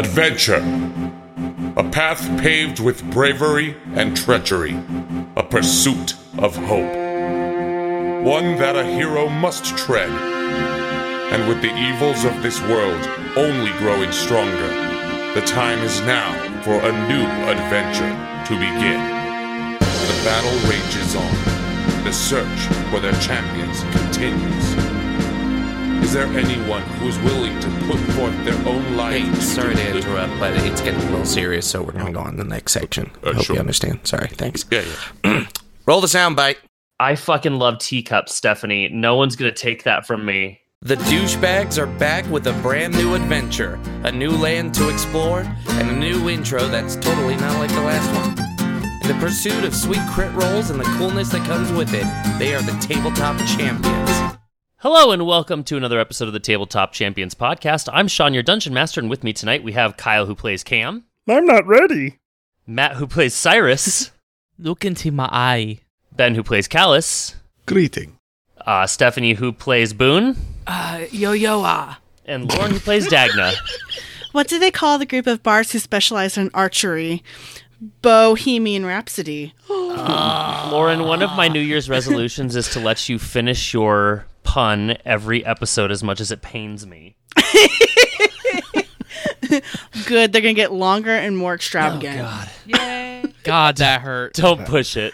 Adventure. A path paved with bravery and treachery. A pursuit of hope. One that a hero must tread. And with the evils of this world only growing stronger, the time is now for a new adventure to begin. The battle rages on. The search for their champions continues. Is there anyone who is willing to put forth their own life? Hey, sorry to interrupt, but it's getting a little serious, so we're going to go on to the next section. Hope sure. you understand. Sorry, thanks. Yeah. Roll the soundbite. I fucking love teacups, Stephanie. No one's gonna take that from me. The douchebags are back with a brand new adventure, a new land to explore, and a new intro that's totally not like the last one. In the pursuit of sweet crit rolls and the coolness that comes with it, they are the Tabletop Champions. Hello and welcome to another episode of the Tabletop Champions podcast. I'm Sean, your Dungeon Master, and with me tonight we have Kyle, who plays Cam. I'm not ready. Matt, who plays Cyrus. Look into my eye. Ben, who plays Callus. Greeting. Stephanie, who plays Boone. Yo-yo-ah. And Lauren, who plays Dagna. What do they call the group of bards who specialize in archery? Bohemian Rhapsody. Lauren, one of my New Year's resolutions is to let you finish your pun every episode as much as it pains me. Good, they're going to get longer and more extravagant. Oh, God. Yay. God, that hurt. Don't push it.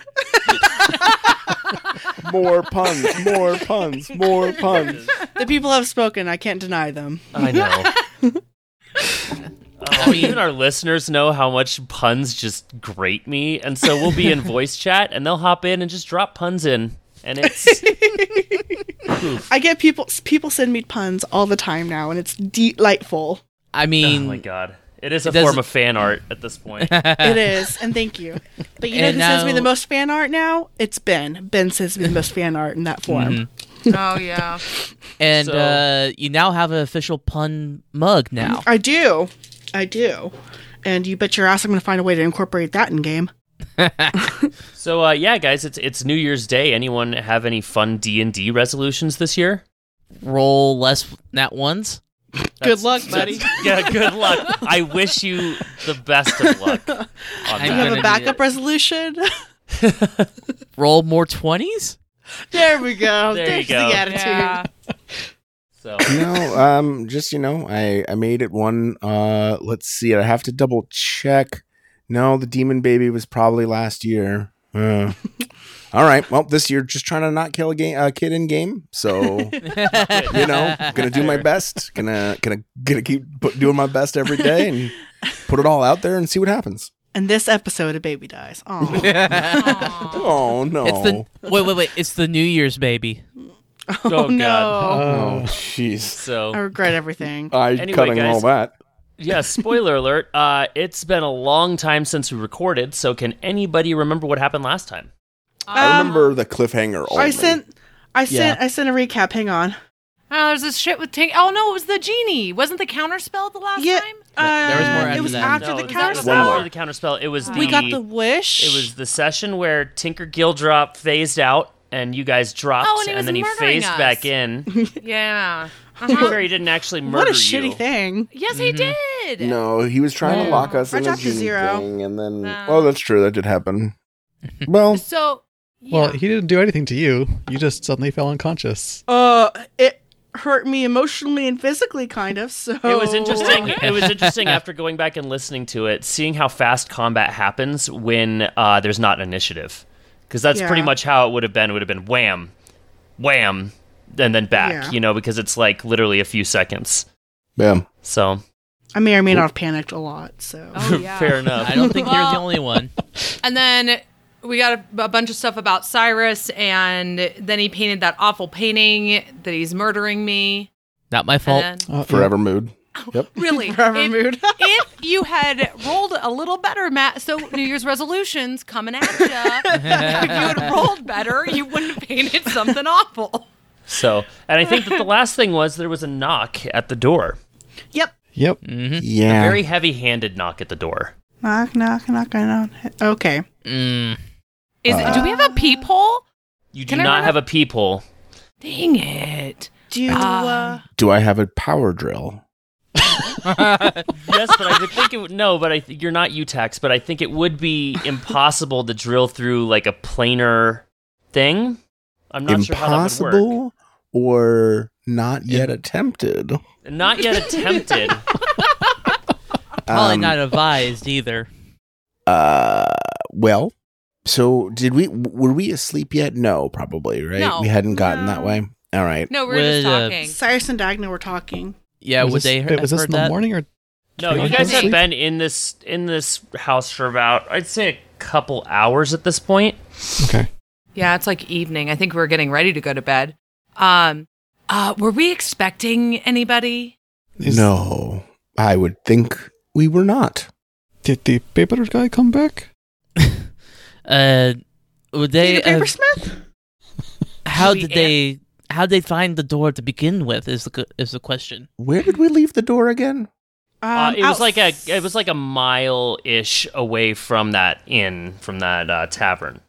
More puns, more puns, more puns. The people have spoken. I can't deny them. I know. Even our listeners know how much puns just grate me, and so we'll be in voice chat, and they'll hop in and just drop puns in, and it's... I get people send me puns all the time now, and it's delightful. I mean... Oh my god. It is a form of fan art at this point. It is, and thank you. But you know who sends me the most fan art now? It's Ben. Ben sends me the most fan art in that form. Mm-hmm. Oh, yeah. And you now have an official pun mug now. I do. And you bet your ass I'm going to find a way to incorporate that in game. So, yeah, guys, it's New Year's Day. Anyone have any fun D&D resolutions this year? Roll less nat ones. Good luck, buddy. Yeah, good luck. I wish you the best of luck on Do that. you have a backup resolution? Roll more 20s? There we go. There There's you go. the attitude. Yeah. So, I made it one. Let's see. I have to double check. No, the Demon Baby was probably last year. All right. Well, this year, just trying to not kill a kid in game. So, gonna do my best. Gonna keep doing my best every day and put it all out there and see what happens. And this episode, a baby dies. Oh, Oh no! Wait. It's the New Year's baby. oh no. god. Oh jeez! So, I regret everything. Anyway, Cutting guys. all that. yeah, spoiler alert. It's been a long time since we recorded, so can anybody remember what happened last time? I remember the cliffhanger. Only. I sent a recap. Hang on. Oh, there's this shit with Oh, no, it was the genie. Wasn't the counterspell the last Yeah, time? There was more it was after that. after No, the that was counterspell. after the counterspell. It was We got the wish. It was the session where Tinker Gildrop phased out, and you guys dropped, Oh, and he was then he murdering phased us. back in. Yeah. Where he didn't actually murder what a you. shitty thing. Yes, he did. No, he was trying to lock us I in a dropped a genie 0. thing, and then No. that's true. That did happen. Well, So, yeah. Well, he didn't do anything to you. You just suddenly fell unconscious. It hurt me emotionally and physically, kind of. So It was interesting. It was interesting after going back and listening to it, seeing how fast combat happens when there's not initiative, because that's Yeah. pretty much how it would have been. It would have been wham, wham, and then back. Yeah. Because it's like literally a few seconds. yeah. So I may or may not have panicked a lot. So Oh, yeah. fair enough. I don't think you're the Well- only one. And then we got a bunch of stuff about Cyrus, and then he painted that awful painting that he's murdering me. Not my fault. And then, Forever mood. Yep. really, Forever if, mood. if you had rolled a little better, Matt, so New Year's resolutions coming at you, if you had rolled better, you wouldn't have painted something awful. So, and I think that the last thing was there was a knock at the door, Yep. Yep. Yeah. very heavy-handed knock at the door. Knock, knock, knock, knock. Okay. Mm. Do we have a peephole? You do Can I not run have a peephole. Dang it. Do you, Do I have a power drill? Yes, but I would think it would. No, but you're not UTAX, but I think it would be impossible to drill through like a planar thing. I'm not sure how that would work. Impossible or not yet attempted? Not yet attempted. Probably not advised either. Well, so were we asleep yet? No, probably, right? No. We hadn't gotten that way. All right. No, we're just Would, talking. Cyrus and Dagna were talking. Yeah, was would they this, was this heard in the that? morning or? No, you guys have been in this house for about, I'd say, a couple hours at this point. Okay. Yeah, it's like evening. I think we're getting ready to go to bed. Were we expecting anybody? No, I would think we were not. Did the paper guy come back? Would they? Papersmith? How Should we did they find the door to begin with? Is the question. Where did we leave the door again? It was like a mile-ish away from that inn, from that tavern.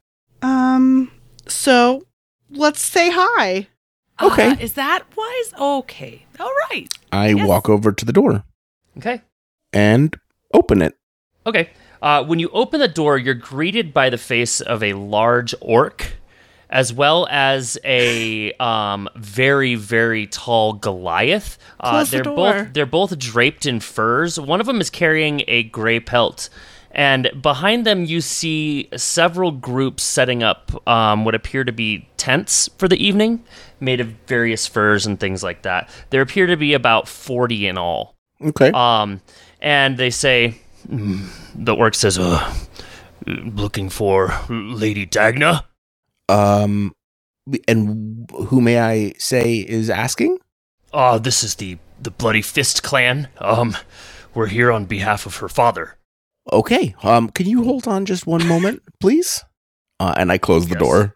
So let's say hi. Okay. Is that wise? Okay. All right. I Yes. walk over to the door Okay. and open it. Okay. When you open the door, you're greeted by the face of a large orc, as well as a very, very tall Goliath. Close the door. They're both draped in furs. One of them is carrying a gray pelt. And behind them, you see several groups setting up what appear to be tents for the evening, made of various furs and things like that. There appear to be about 40 in all. Okay. And they say, the orc says, looking for Lady Dagna? And who may I say is asking? This is the Bloody Fist clan. We're here on behalf of her father. Okay. Can you hold on just one moment, please? And I close the door.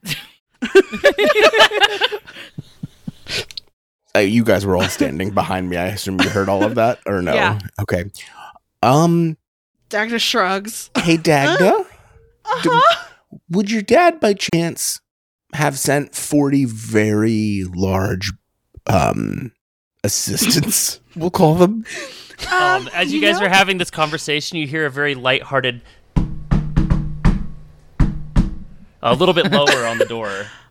You guys were all standing behind me. I assume you heard all of that, or no? Yeah. Okay. Dagna shrugs. Hey, Dagna. Would your dad, by chance, have sent 40 very large assistants? We'll call them. As you guys are having this conversation, you hear a very lighthearted, a little bit lower on the door.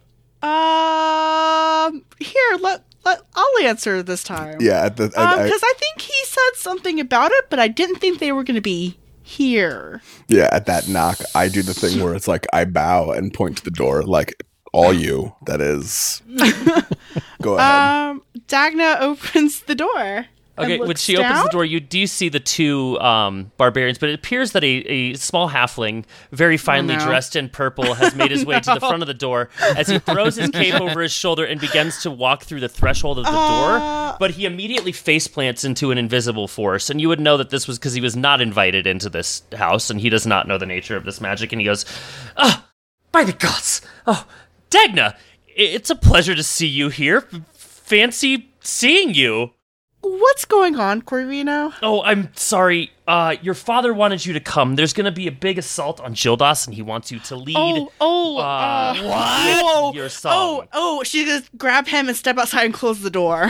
Here, I'll answer this time. Yeah, because I think he said something about it, but I didn't think they were going to be here. yeah. At that knock, I do the thing where it's like I bow and point to the door, like all you. That is. Go ahead. Dagna opens the door. Okay, when she opens the door, you do see the two barbarians, but it appears that a small halfling, very finely dressed in purple, has made his way to the front of the door as he throws his cape over his shoulder and begins to walk through the threshold of the door, but he immediately face plants into an invisible force, and you would know that this was because he was not invited into this house, and he does not know the nature of this magic, and he goes, by the gods! Oh, Dagna, it's a pleasure to see you here. Fancy seeing you. What's going on, Corvino? Oh, I'm sorry. Your father wanted you to come. There's going to be a big assault on Gildas, and he wants you to lead. What? Your song. She's gonna grab him and step outside and close the door.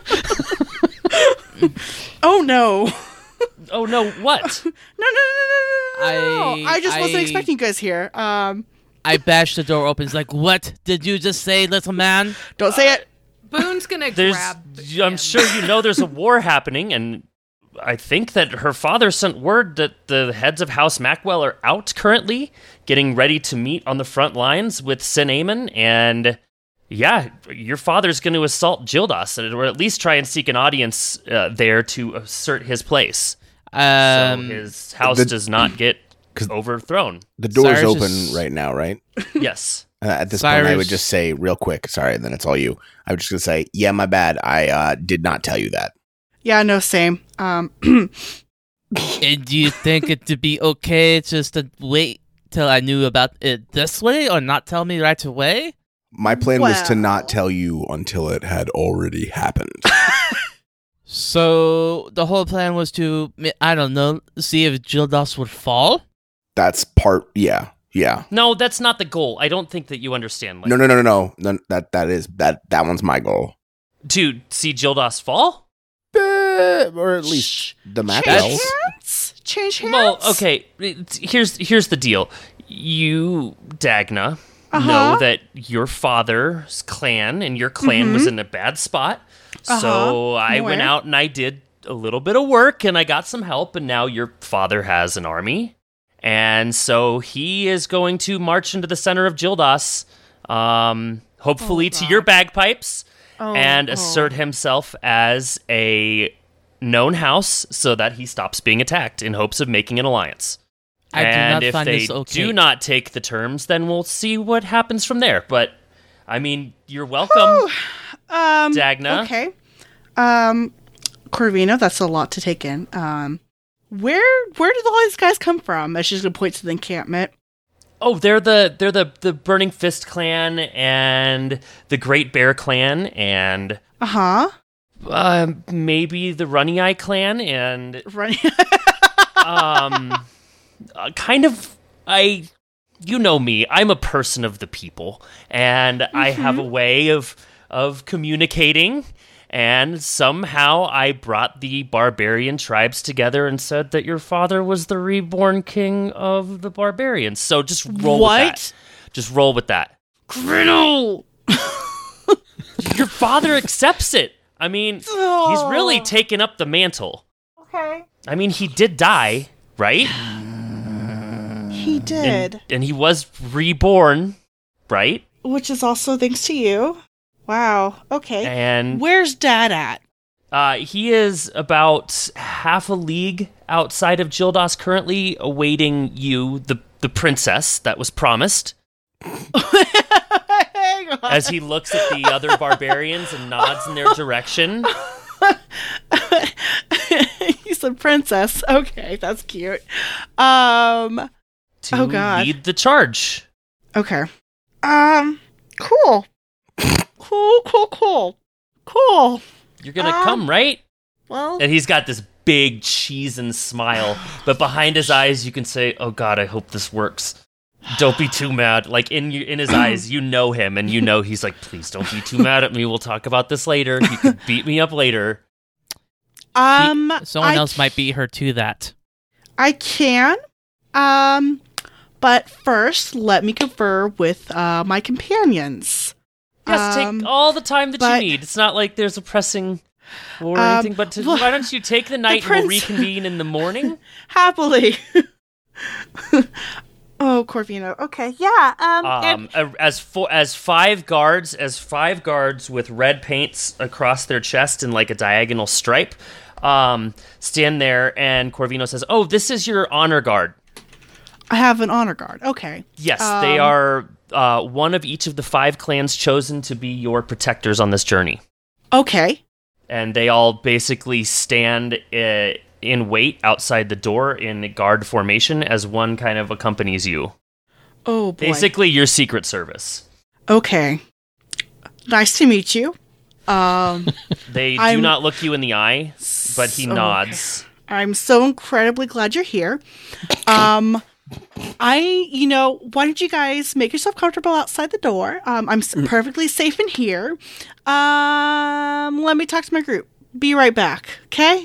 Oh no. Oh no, what? No. I just wasn't expecting you guys here. I bash the door open. It's like, what did you just say, little man? Don't say it. Boone's gonna grab I'm him. sure you know there's a war happening, and I think that her father sent word that the heads of House Macwell are out currently, getting ready to meet on the front lines with Sin Aemon, and yeah, your father's going to assault Gildas, or at least try and seek an audience there to assert his place. So his house does not get overthrown. The door's Cyrus open is- right now, right? Yes. At this point, I would Cyrus- just say real quick, sorry, then it's all you. I was just going to say, yeah, my bad. I did not tell you that. Yeah, no, same. And do you think it to be okay just to wait till I knew about it this way, or not tell me right away? My plan was to Well- not tell you until it had already happened. So the whole plan was to, I don't know, see if Gildas would fall? That's part, yeah. No, that's not the goal. I don't think that you understand. Like, No. That one's my goal. To see Gildas fall? or at least the Maxwells. Change hands? Well, okay. Here's the deal. You, Dagna, know that your father's clan and your clan was in a bad spot. So I went out and I did a little bit of work and I got some help, and now your father has an army. And so he is going to march into the center of Gildas, hopefully to your bagpipes, and assert himself as a known house so that he stops being attacked in hopes of making an alliance. And if they do not take the terms, then we'll see what happens from there. But, I mean, you're welcome, Dagna. Okay. Corvino, that's a lot to take in. Where did all these guys come from? As she's gonna point to the encampment. Oh, they're the Burning Fist clan and the Great Bear clan and maybe the Runny Eye clan and kind of you know me, I'm a person of the people, and I have a way of communicating. And somehow I brought the barbarian tribes together and said that your father was the reborn king of the barbarians. So just roll with that. Just roll with that. Grinnell! Your father accepts it. I mean, he's really taken up the mantle. Okay. I mean, he did die, right? He did. And he was reborn, right? Which is also thanks to you. Wow. Okay. And where's Dad at? He is about half a league outside of Gildas, currently awaiting you, the princess that was promised. Hang on. As he looks at the other barbarians and nods in their direction. He said princess. Okay, that's cute. To lead the charge. Okay. Cool. Cool. You're gonna come, right? Well. And he's got this big cheese and smile, but behind his eyes, you can say, "Oh God, I hope this works." Don't be too mad. Like in his eyes, you know him, and you know he's like, "Please don't be too mad at me. We'll talk about this later. You can beat me up later." Someone else might beat her to that. I can. But first, let me confer with my companions. Yes, take all the time that you need. It's not like there's a pressing or anything, but why don't you take the night and we'll reconvene in the morning? Happily. Oh, Corvino. Okay, yeah. As five guards with red paints across their chest in like a diagonal stripe, stand there, and Corvino says, "Oh, this is your honor guard." I have an honor guard. Okay. Yes, they are one of each of the 5 clans chosen to be your protectors on this journey. Okay. And they all basically stand in wait outside the door in guard formation as one kind of accompanies you. Oh, boy. Basically your secret service. Okay. Nice to meet you. They do not look you in the eye, but he nods. Okay. I'm so incredibly glad you're here. Why don't you guys make yourself comfortable outside the door? I'm perfectly safe in here. Let me talk to my group. Be right back. Okay.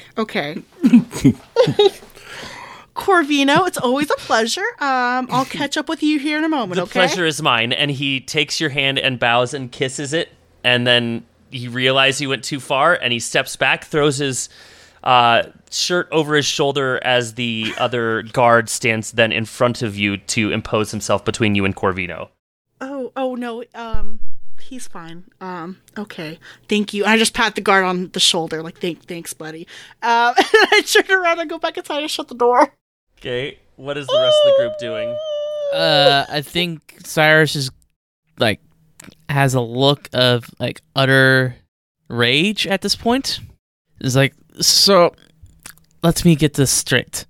Corvino, it's always a pleasure. I'll catch up with you here in a moment, The pleasure is mine. And he takes your hand and bows and kisses it. And then he realizes he went too far and he steps back, throws his shirt over his shoulder as the other guard stands then in front of you to impose himself between you and Corvino. Oh no, he's fine. Okay, thank you. I just pat the guard on the shoulder, like thanks, buddy. And I turn around and go back inside and shut the door. Okay, what is the rest of the group doing? I think Cyrus is like has a look of like utter rage at this point. It's like, so let me get this straight.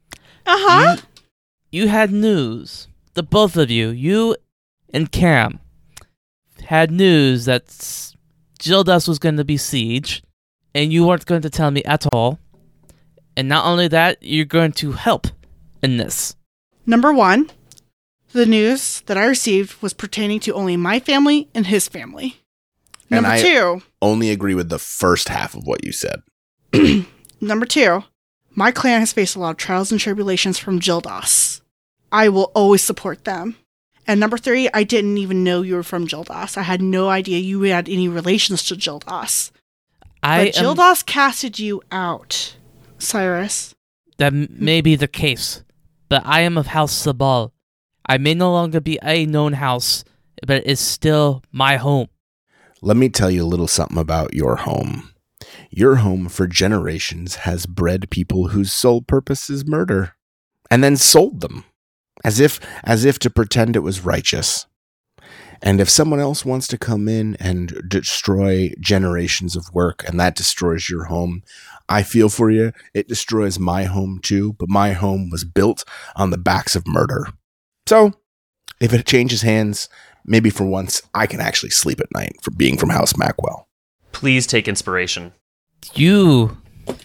You had news. The both of you and Cam, had news that Gildas was going to be sieged, and you weren't going to tell me at all. And not only that, you're going to help in this. Number 1, the news that I received was pertaining to only my family and his family. Number 2, only agree with the first half of what you said. Number 2, my clan has faced a lot of trials and tribulations from Gildas. I will always support them. And number 3, I didn't even know you were from Gildas. I had no idea you had any relations to Gildas. But Gildas casted you out, Cyrus. That may be the case, but I am of House Sabal. I may no longer be a known house, but it's still my home. Let me tell you a little something about your home. Your home for generations has bred people whose sole purpose is murder, and then sold them, as if to pretend it was righteous. And if someone else wants to come in and destroy generations of work, and that destroys your home, I feel for you. It destroys my home too, but my home was built on the backs of murder. So, if it changes hands, maybe for once I can actually sleep at night for being from House Macwell. Please take inspiration. You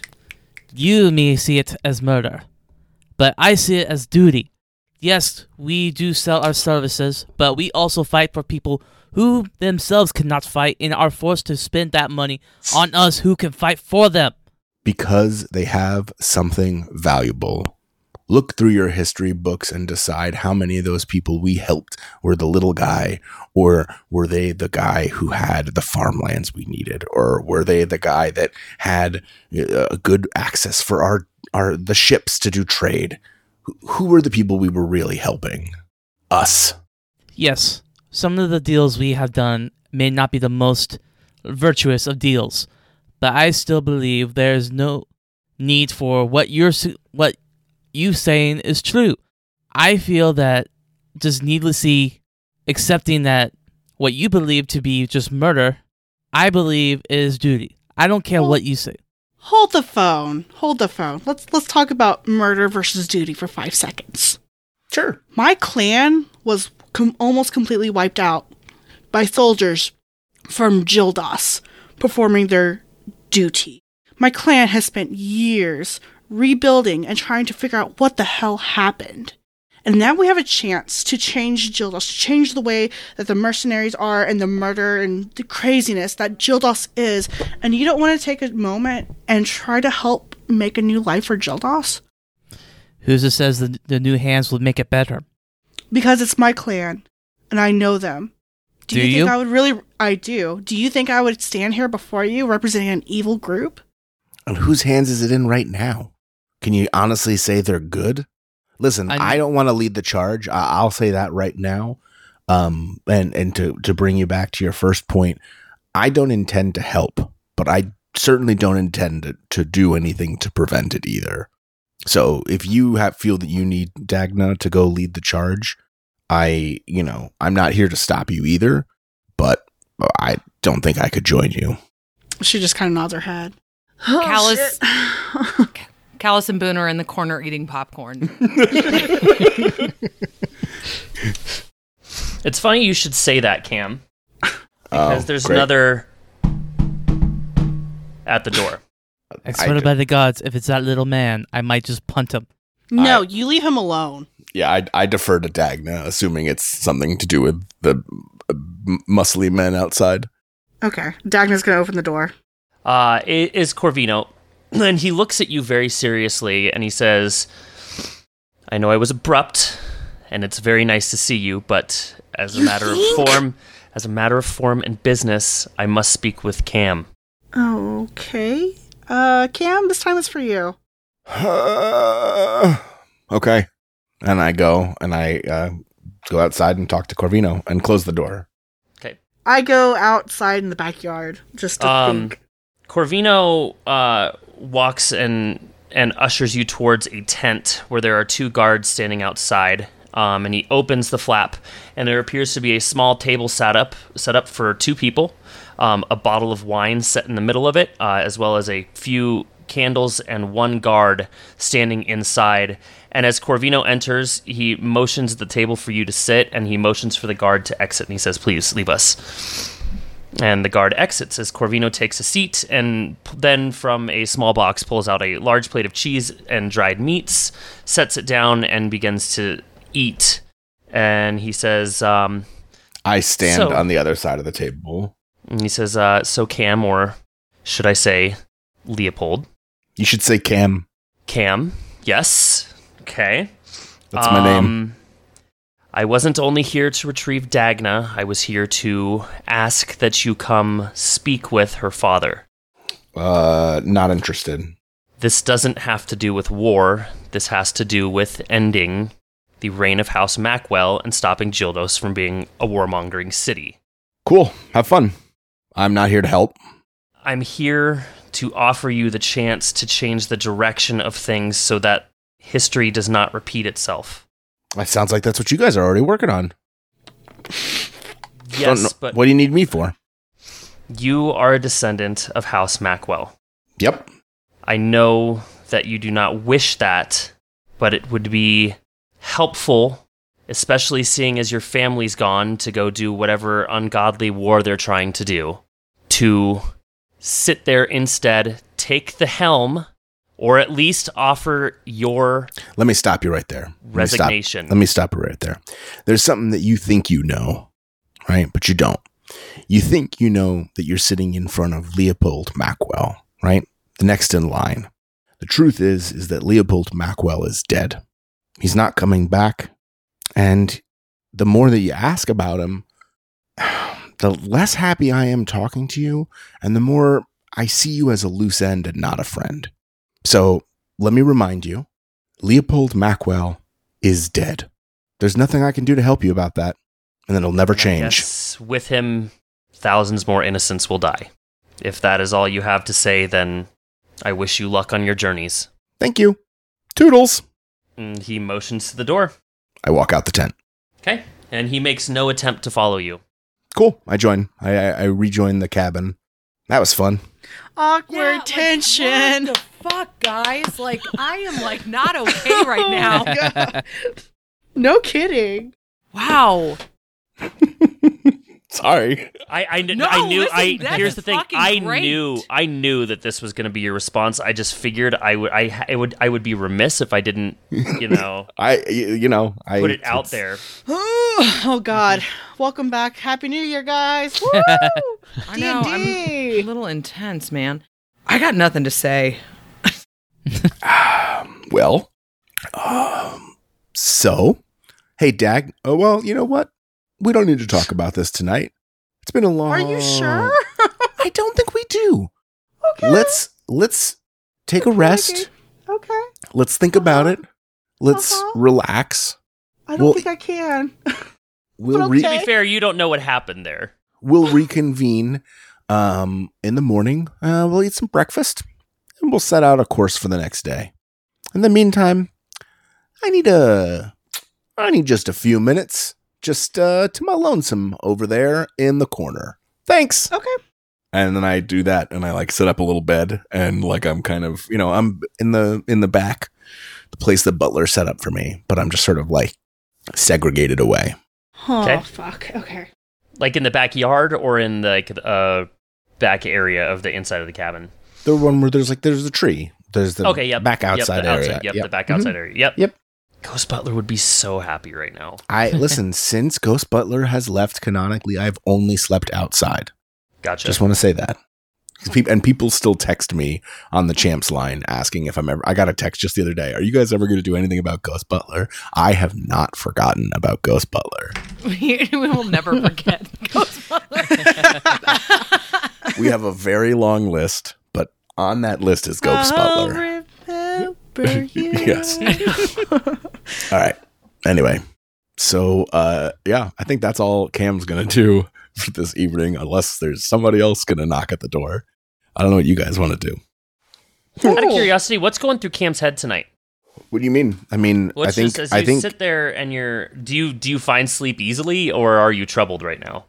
may see it as murder, but I see it as duty. Yes, we do sell our services, but we also fight for people who themselves cannot fight and are forced to spend that money on us who can fight for them. Because they have something valuable. Look through your history books and decide how many of those people we helped were the little guy, or were they the guy who had the farmlands we needed, or were they the guy that had good access for the ships to do trade. Who were the people we were really helping? Us. Yes, some of the deals we have done may not be the most virtuous of deals, but I still believe there is no need for what you saying is true. I feel that just needlessly accepting that what you believe to be just murder, I believe is duty. I don't care what you say. Hold the phone. Let's talk about murder versus duty for 5 seconds. Sure. My clan was almost completely wiped out by soldiers from Gildas performing their duty. My clan has spent years rebuilding and trying to figure out what the hell happened. And now we have a chance to change Gildas, to change the way that the mercenaries are and the murder and the craziness that Gildas is. And you don't want to take a moment and try to help make a new life for Gildas? Who's it says the new hands would make it better? Because it's my clan, and I know them. Do you think I would really... I do. Do you think I would stand here before you representing an evil group? And whose hands is it in right now? Can you honestly say they're good? Listen, I don't want to lead the charge. I'll say that right now. And to bring you back to your first point, I don't intend to help, but I certainly don't intend to do anything to prevent it either. So if you feel that you need Dagna to go lead the charge, I'm not here to stop you either, but I don't think I could join you. She just kind of nods her head. Callus and Boone are in the corner eating popcorn. It's funny you should say that, Cam, because there's great. another at the door. I swear by the gods, if it's that little man, I might just punt him. No, you leave him alone. Yeah, I defer to Dagna, assuming it's something to do with the muscly men outside. Okay, Dagna's going to open the door. It is Corvino, and he looks at you very seriously, and he says, I know I was abrupt, and it's very nice to see you, but as a matter of form and business, I must speak with Cam. Okay. Cam, this time is for you. Okay. And I go outside and talk to Corvino and close the door. Okay. I go outside in the backyard just to think. Corvino walks and ushers you towards a tent where there are 2 guards standing outside. And he opens the flap, and there appears to be a small table set up for 2 people, a bottle of wine set in the middle of it, as well as a few candles and 1 guard standing inside. And as Corvino enters, he motions at the table for you to sit, and he motions for the guard to exit, and he says, please, leave us. And the guard exits as Corvino takes a seat, and then from a small box pulls out a large plate of cheese and dried meats, sets it down, and begins to eat. And he says, I stand on the other side of the table. And he says, so Cam, or should I say Leopold, You should say Cam. Cam, yes. Okay. That's my name. I wasn't only here to retrieve Dagna, I was here to ask that you come speak with her father. Not interested. This doesn't have to do with war. This has to do with ending the reign of House Macwell and stopping Gildos from being a warmongering city. Cool. Have fun. I'm not here to help. I'm here to offer you the chance to change the direction of things so that history does not repeat itself. That sounds like that's what you guys are already working on. Yes, but what do you need me for? You are a descendant of House Macwell. Yep. I know that you do not wish that, but it would be helpful, especially seeing as your family's gone to go do whatever ungodly war they're trying to do, to sit there instead, take the helm, or at least offer your Let me stop you right there. resignation. Let me stop you right there. There's something that you think you know, right? But you don't. You think you know that you're sitting in front of Leopold Macwell, right? The next in line. The truth is that Leopold Macwell is dead. He's not coming back. And the more that you ask about him, the less happy I am talking to you, and the more I see you as a loose end and not a friend. So let me remind you, Leopold Macwell is dead. There's nothing I can do to help you about that, and it'll never change. Yes, with him, thousands more innocents will die. If that is all you have to say, then I wish you luck on your journeys. Thank you. Toodles. And he motions to the door. I walk out the tent. Okay. And he makes no attempt to follow you. Cool. I join. I rejoin the cabin. That was fun. Awkward tension. What the fuck, guys? Like, I am like not okay right now. God. No kidding. Wow. Sorry. I No, knew. listen, that's Here's the thing. fucking great. I knew that this was going to be your response. I just figured I would be remiss if I didn't, put it out there. Oh God. Welcome back. Happy New Year, guys. Woo! I know. I'm a D&D. little intense, man. I got nothing to say. Well, so, hey, Dag. Oh, well, you know what? We don't need to talk about this tonight. It's been a long... Are you sure? I don't think we do. Okay. Let's take a rest. Okay. Let's think about it. Let's relax. I don't think I can. We'll But To okay. be fair, you don't know what happened there. we'll reconvene in the morning. We'll eat some breakfast, and we'll set out a course for the next day. In the meantime, I need just a few minutes, just to my lonesome over there in the corner. Thanks. Okay. And then I do that, and I set up a little bed, and I'm kind of, I'm in the back, the place that Butler set up for me, but I'm just sort of segregated away. Oh, Okay. fuck. Okay. Like in the backyard or in the back area of the inside of the cabin. The one where there's a tree. There's the Okay, yep. back outside the area. Outside, the back outside area. Yep. Yep. Ghost Butler would be so happy right now. Listen, since Ghost Butler has left canonically, I've only slept outside. Gotcha. Just want to say that. And people still text me on the Champs line asking if I got a text just the other day. Are you guys ever going to do anything about Ghost Butler? I have not forgotten about Ghost Butler. We will never forget Ghost Butler. We have a very long list, but on that list is Ghost Butler. Remember you. Yes. All right. Anyway, so I think that's all Cam's going to do for this evening, unless there's somebody else going to knock at the door. I don't know what you guys want to do. Out of curiosity, what's going through Cam's head tonight? What do you mean? I mean, What's I think just as you sit there and do you find sleep easily, or are you troubled right now?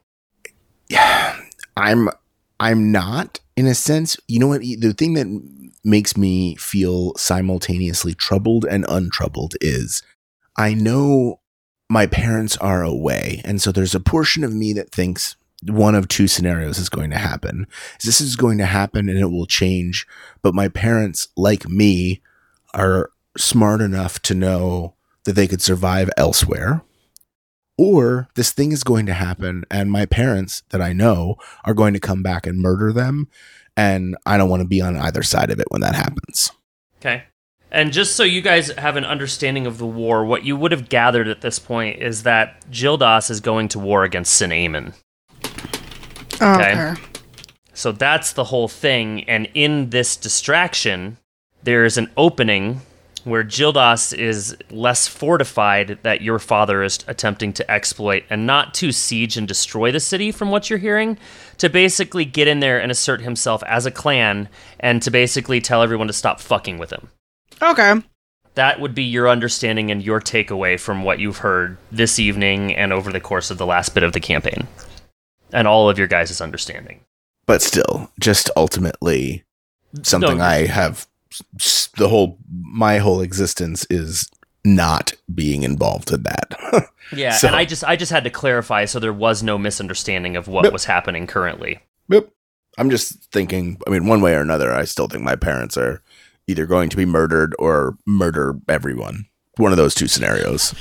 I'm not, in a sense. You know what? The thing that makes me feel simultaneously troubled and untroubled is I know my parents are away, and so there's a portion of me that thinks one of two scenarios is going to happen. This is going to happen and it will change, but my parents, like me, are smart enough to know that they could survive elsewhere. Or this thing is going to happen and my parents that I know are going to come back and murder them. and I don't want to be on either side of it when that happens. Okay. And just so you guys have an understanding of the war, what you would have gathered at this point is that Gildas is going to war against Sin Amen. Okay. So that's the whole thing, and in this distraction, there's an opening where Gildas is less fortified that your father is attempting to exploit, and not to siege and destroy the city, from what you're hearing, to basically get in there and assert himself as a clan, and to basically tell everyone to stop fucking with him. Okay. That would be your understanding and your takeaway from what you've heard this evening and over the course of the last bit of the campaign. And all of your guys' understanding. But still, just ultimately something I have my whole existence is not being involved in that. Yeah, So- and I just had to clarify so there was no misunderstanding of what was happening currently. Yep. I'm just thinking, I mean, one way or another, I still think my parents are either going to be murdered or murder everyone. One of those two scenarios.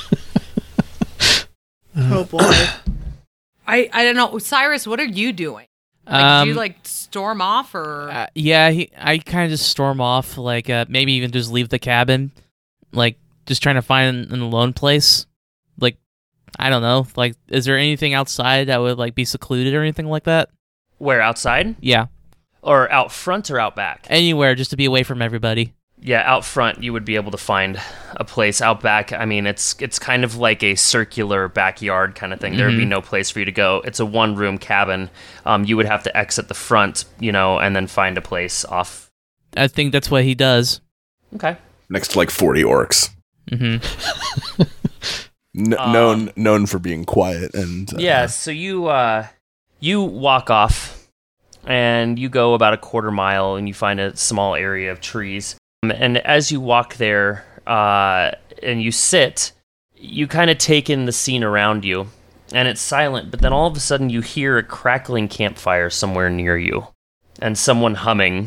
Oh boy. I don't know. Cyrus, what are you doing? Did you storm off or? I kind of just storm off, maybe even just leave the cabin, just trying to find an alone place. I don't know. Is there anything outside that would be secluded or anything like that? Where, outside? Yeah, Or out front or out back? anywhere just to be away from everybody. Yeah, out front you would be able to find a place. Out back, I mean, it's kind of like a circular backyard kind of thing. There would be no place for you to go. It's a one-room cabin. You would have to exit the front, and then find a place off. I think that's what he does. Okay. Next to 40 orcs. Mm-hmm. Known for being quiet and... Yeah, so you walk off, and you go about a quarter mile, and you find a small area of trees. And as you walk there, and you sit, you kind of take in the scene around you, and it's silent, but then all of a sudden you hear a crackling campfire somewhere near you, and someone humming.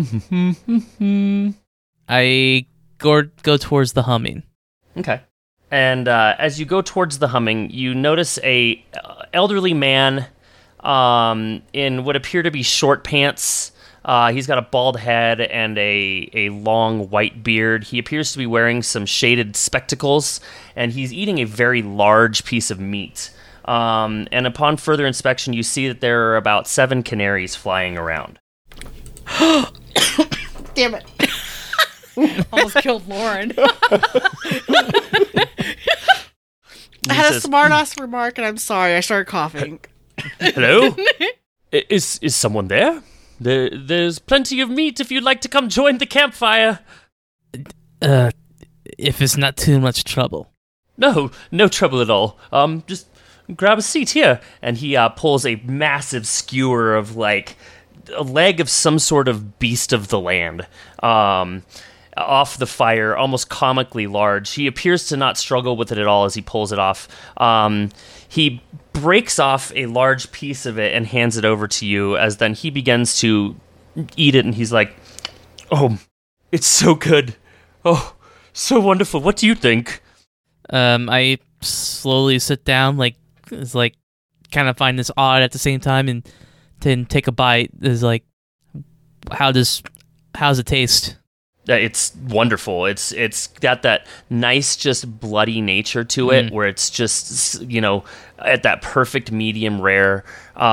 I go towards the humming. Okay. And as you go towards the humming, you notice a elderly man in what appear to be short pants. He's got a bald head and a long white beard. He appears to be wearing some shaded spectacles, and he's eating a very large piece of meat. And upon further inspection, you see that there are about 7 canaries flying around. Damn it. Almost killed Lauren. I had a smart-ass remark, and I'm sorry. I started coughing. Hello? Is someone there? There's plenty of meat if you'd like to come join the campfire. If it's not too much trouble. No trouble at all. Just grab a seat here. And he pulls a massive skewer of a leg of some sort of beast of the land off the fire, almost comically large. He appears to not struggle with it at all as he pulls it off. He breaks off a large piece of it and hands it over to you, as then he begins to eat it, and he's like, "Oh, it's so good. Oh, so wonderful. What do you think?" I slowly sit down, it's kind of find this odd at the same time, and then take a bite. Is how's it taste? It's wonderful. It's got that nice, just bloody nature to it, where it's just, at that perfect medium rare.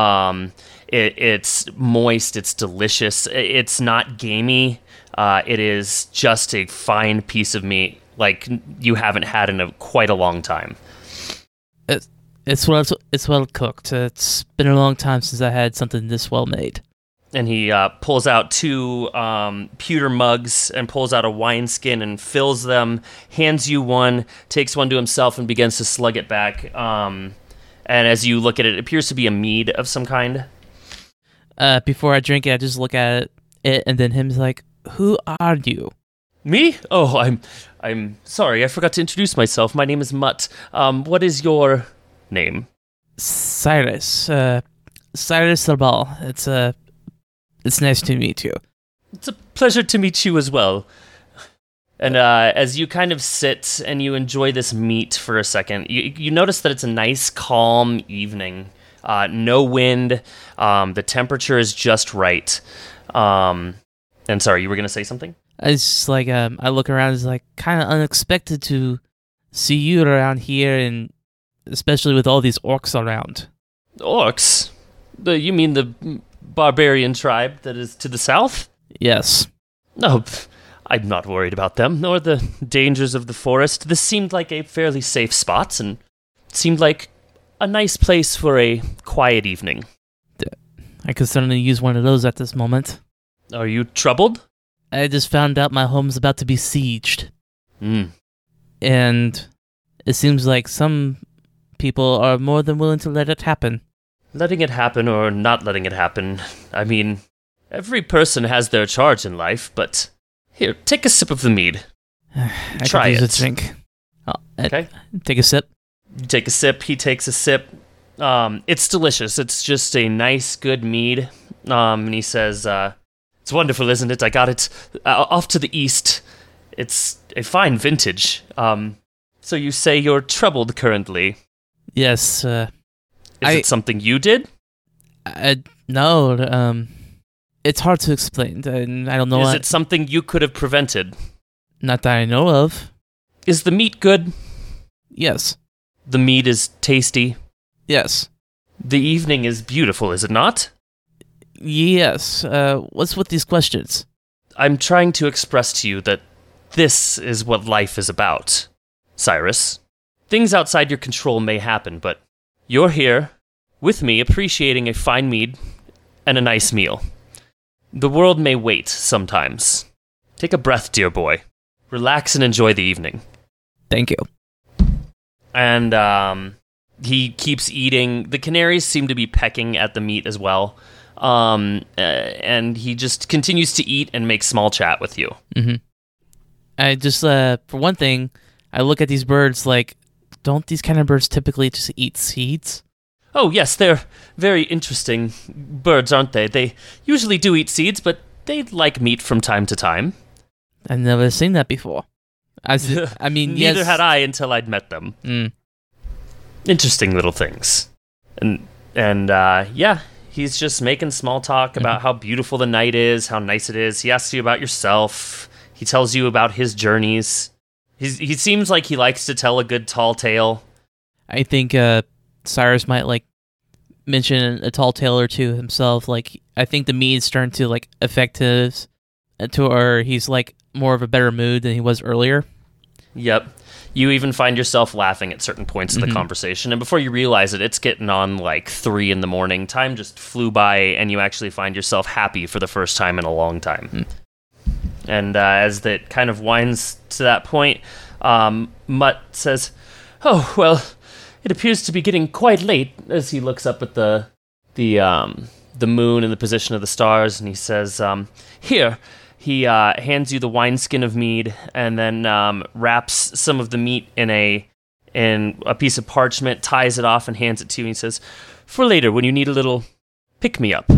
It's moist. It's delicious. It's not gamey. It is just a fine piece of meat like you haven't had in quite a long time. It's well cooked. It's been a long time since I had something this well made. And he pulls out 2 pewter mugs and pulls out a wineskin and fills them, hands you one, takes one to himself and begins to slug it back. And as you look at it, it appears to be a mead of some kind. Before I drink it, I just look at it, and then him's like, "Who are you?" Me? Oh, I'm sorry, I forgot to introduce myself. My name is Mutt. What is your name? Cyrus. Cyrus Sabal. It's nice to meet you. It's a pleasure to meet you as well. And as you kind of sit and you enjoy this meat for a second, you notice that it's a nice, calm evening. No wind. The temperature is just right. And sorry, you were going to say something? It's just like I look around. It's like kind of unexpected to see you around here, and especially with all these orcs around. Orcs? You mean the barbarian tribe that is to the south? Yes. No, I'm not worried about them, nor the dangers of the forest. This seemed like a fairly safe spot, and seemed like a nice place for a quiet evening. I could certainly use one of those at this moment. Are you troubled? I just found out my home's about to be sieged. And it seems like some people are more than willing to let it happen. Letting it happen or not letting it happen, I mean, every person has their charge in life, but here, take a sip of the mead. Try could use it. a drink. Okay. Take a sip. You take a sip, he takes a sip. It's delicious. It's just a nice, good mead. And he says, it's wonderful, isn't it? I got it off to the east. It's a fine vintage. So you say you're troubled currently? Yes. Is it something you did? No. It's hard to explain. I don't know. Is it something you could have prevented? Not that I know of. Is the meat good? Yes. The meat is tasty? Yes. The evening is beautiful, is it not? Yes. What's with these questions? I'm trying to express to you that this is what life is about, Cyrus. Things outside your control may happen, but you're here, with me, appreciating a fine mead and a nice meal. The world may wait sometimes. Take a breath, dear boy. Relax and enjoy the evening. Thank you. And he keeps eating. The canaries seem to be pecking at the meat as well. And he just continues to eat and make small chat with you. Mm-hmm. I just, for one thing, I look at these birds like, don't these kind of birds typically just eat seeds? Oh, yes, they're very interesting birds, aren't they? They usually do eat seeds, but they like meat from time to time. I've never seen that before. I mean, Neither yes. had I until I'd met them. Interesting little things. And yeah, he's just making small talk about how beautiful the night is, how nice it is. He asks you about yourself. He tells you about his journeys. He seems like he likes to tell a good tall tale. I think Cyrus might mention a tall tale or two himself. I think the mead's starting to affect his, or he's more of a better mood than he was earlier. Yep. You even find yourself laughing at certain points of the conversation, and before you realize it, it's getting on 3 a.m. Time just flew by, and you actually find yourself happy for the first time in a long time. And as that kind of winds to that point, Mutt says, "Oh, well, it appears to be getting quite late," as he looks up at the moon and the position of the stars, and he says, "Here." He hands you the wineskin of mead, and then wraps some of the meat in a piece of parchment, ties it off, and hands it to you. And he says, "For later, when you need a little pick-me-up."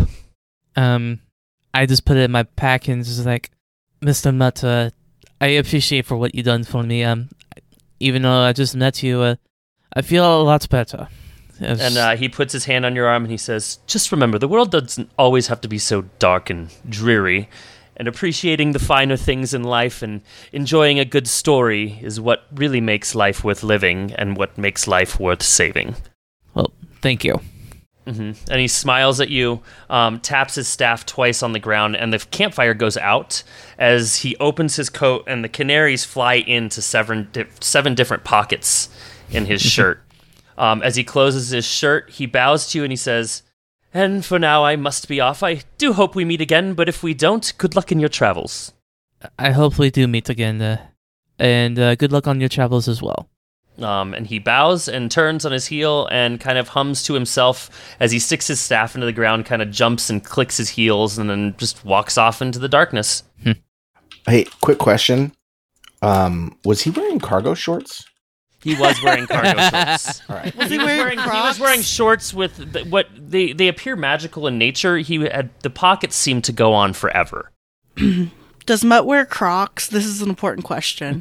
I just put it in my pack and just Mr. Mutt, I appreciate for what you done for me. Even though I just met you, I feel a lot better. And he puts his hand on your arm and he says, "Just remember, the world doesn't always have to be so dark and dreary. And appreciating the finer things in life and enjoying a good story is what really makes life worth living and what makes life worth saving." Well, thank you. And he smiles at you, taps his staff twice on the ground, and the campfire goes out as he opens his coat, and the canaries fly into 7 different pockets in his shirt. As he closes his shirt, he bows to you and he says, "And for now, I must be off. I do hope we meet again, but if we don't, good luck in your travels." I hope we do meet again, and good luck on your travels as well. And he bows and turns on his heel and kind of hums to himself as he sticks his staff into the ground, kind of jumps and clicks his heels, and then just walks off into the darkness. Hey, quick question. Was he wearing cargo shorts? He was wearing cargo shorts. All right. Was he wearing He was Crocs? wearing shorts with what they appear magical in nature. The pockets seem to go on forever. Does Mutt wear Crocs? This is an important question.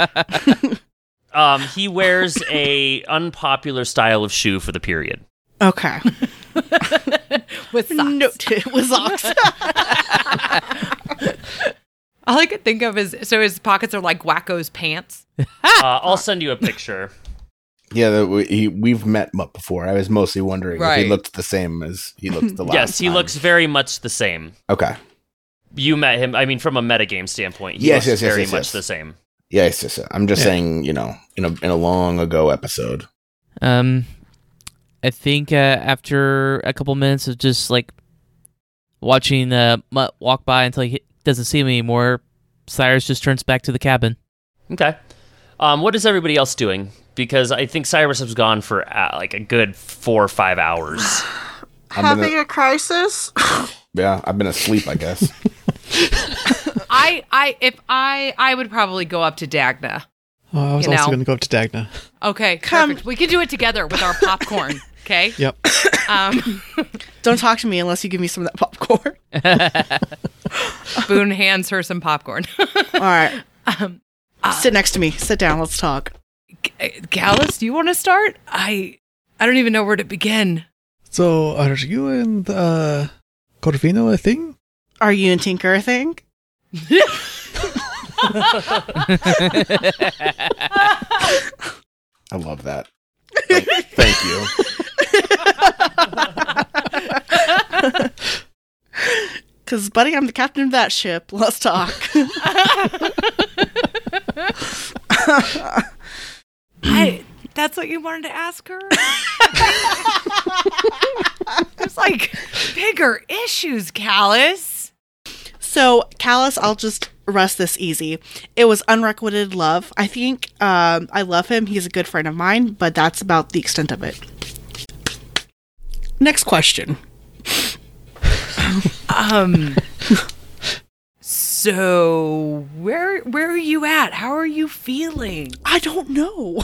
He wears a unpopular style of shoe for the period. Okay. With socks. No, with socks. All I could think of is, so his pockets are like Wacko's pants. I'll send you a picture. Yeah, we've met before. I was mostly wondering if Right. he looked the same as he looked the last Yes, he time. looks very much the same. Okay. You met him, I mean, from a metagame standpoint, he Yes, looks yes, very yes, much yes. the same. Yes. I'm just saying, in a long ago episode. I think after a couple minutes of just like watching Mutt walk by until he doesn't see him anymore, Cyrus just turns back to the cabin. Okay. What is everybody else doing? Because I think Cyrus was gone for like a good 4 or 5 hours. Having a crisis? Yeah, I've been asleep, I guess. I would probably go up to Dagna. Oh, I was You also know. going to go up to Dagna. Okay, Come. perfect. We can do it together with our popcorn. Okay. Yep. Don't talk to me unless you give me some of that popcorn. Boone hands her some popcorn. All right. Sit next to me. Sit down. Let's talk. Gallus, do you want to start? I don't even know where to begin. So, are you and Corvino a thing? Are you and Tinker a thing? I love that. Thank you. Because, buddy, I'm the captain of that ship. Let's talk. That's what you wanted to ask her? There's like bigger issues, Callus. So, Callus, I'll just rest this easy. It was unrequited love. I think I love him. He's a good friend of mine, but that's about the extent of it. Next question. So where are you at? How are you feeling? I don't know.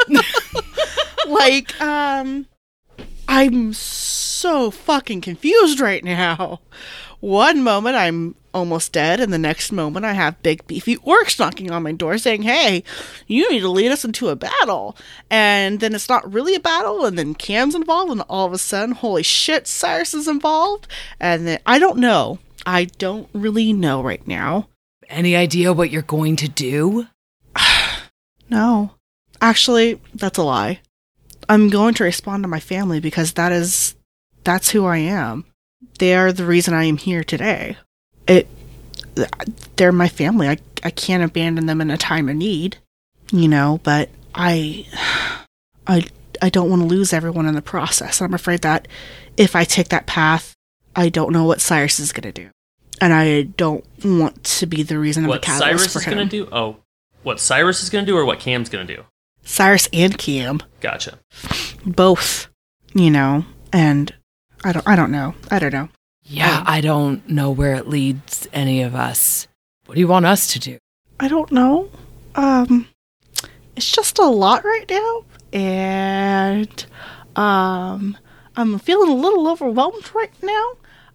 I'm so fucking confused right now. One moment I'm almost dead, and the next moment I have big beefy orcs knocking on my door saying, hey, you need to lead us into a battle. And then it's not really a battle, and then Cam's involved, and all of a sudden, holy shit, Cyrus is involved. And then I don't know. I don't really know right now. Any idea what you're going to do? No. Actually, that's a lie. I'm going to respond to my family because that's who I am. They are the reason I am here today. They're my family. I can't abandon them in a time of need, but I don't want to lose everyone in the process. I'm afraid that if I take that path, I don't know what Cyrus is going to do. And I don't want to be the reason of a What catalyst Cyrus for is him. going to do? Oh, what Cyrus is going to do or what Cam's going to do? Cyrus and Cam. Gotcha. Both, and I don't know. Yeah, I don't know where it leads any of us. What do you want us to do? I don't know. It's just a lot right now, and I'm feeling a little overwhelmed right now.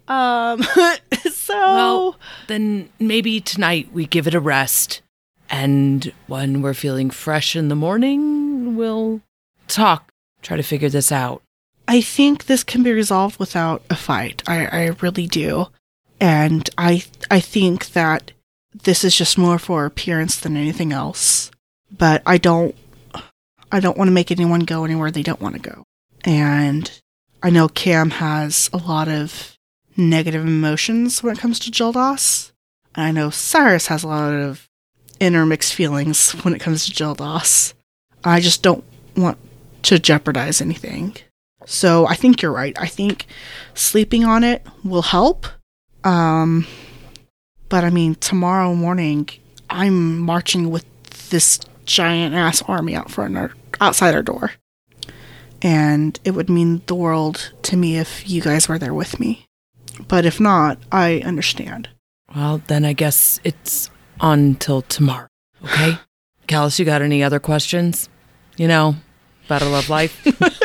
So Well, then maybe tonight we give it a rest. And when we're feeling fresh in the morning, we'll talk, try to figure this out. I think this can be resolved without a fight. I really do. And I think that this is just more for appearance than anything else. But I don't want to make anyone go anywhere they don't want to go. And I know Cam has a lot of negative emotions when it comes to Jildos. And I know Cyrus has a lot of intermixed feelings when it comes to Jildos. I just don't want to jeopardize anything. So I think you're right. I think sleeping on it will help. But I mean, tomorrow morning, I'm marching with this giant ass army outside our door. And it would mean the world to me if you guys were there with me. But if not, I understand. Well, then I guess it's on till tomorrow, okay? Callus, you got any other questions? Battle of life?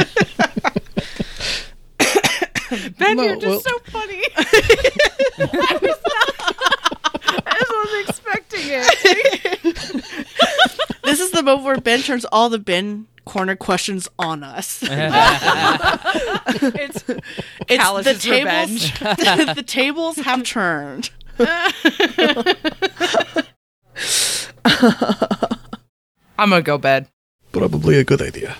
Ben, No, you're just well- so funny. I wasn't expecting it. This is the moment where Ben turns all the Ben corner questions on us. It's Callus's the revenge. tables. The tables have turned. I'm gonna go bed. Probably a good idea.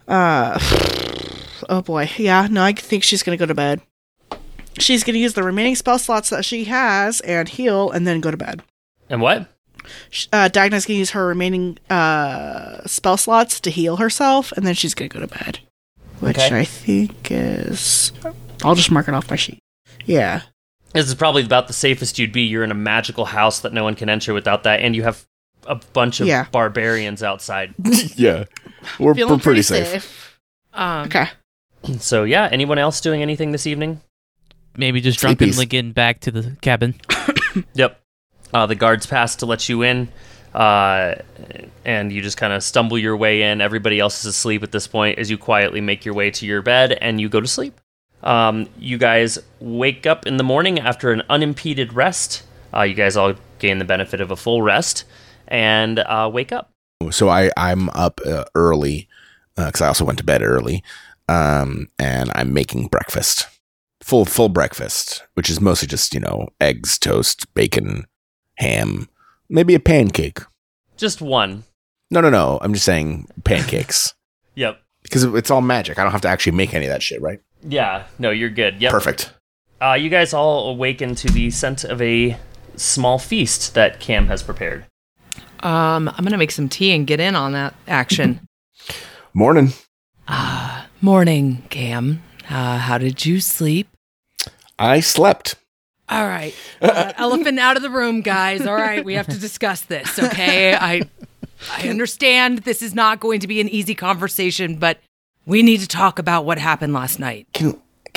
Oh boy. Yeah, no, I think she's gonna go to bed. She's gonna use the remaining spell slots that she has and heal, and then go to bed. And what? Dagna's gonna use her remaining spell slots to heal herself, and then she's gonna go to bed. Which Okay. I think is... I'll just mark it off my sheet. Yeah. This is probably about the safest you'd be. You're in a magical house that no one can enter without that, and you have a bunch of barbarians outside. Yeah. We're Feeling pretty safe. Okay. So yeah, anyone else doing anything this evening? Maybe just Sleepies. drunkenly getting back to the cabin. Yep. The guards pass to let you in, and you just kind of stumble your way in. Everybody else is asleep at this point as you quietly make your way to your bed and you go to sleep. You guys wake up in the morning after an unimpeded rest. You guys all gain the benefit of a full rest and wake up. So I'm up early because I also went to bed early, and I'm making breakfast, full breakfast, which is mostly just eggs, toast, bacon, ham, maybe a pancake. Just one. No. I'm just saying pancakes Yep. because it's all magic. I don't have to actually make any of that shit, right? Yeah. No, you're good. Yep. Perfect. You guys all awaken to the scent of a small feast that Cam has prepared. I'm gonna make some tea and get in on that action. Morning. Morning, Cam. How did you sleep? I slept. All right. Elephant out of the room, guys. All right, we have to discuss this, okay? I understand this is not going to be an easy conversation, but we need to talk about what happened last night. Can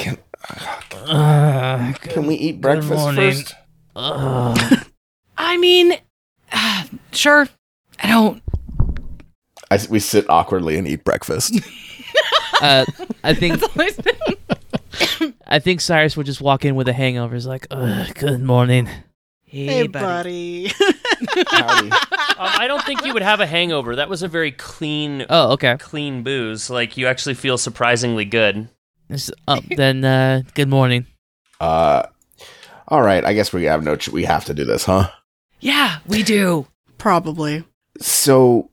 we eat breakfast first? I mean, sure. I don't. We sit awkwardly and eat breakfast. I think Cyrus would just walk in with a hangover. He's like, good morning. Hey, buddy. Howdy. I don't think you would have a hangover. That was a very clean, Oh, okay. clean booze. Like, you actually feel surprisingly good. Then good morning. All right. I guess we have to do this, huh? Yeah, we do. Probably. So,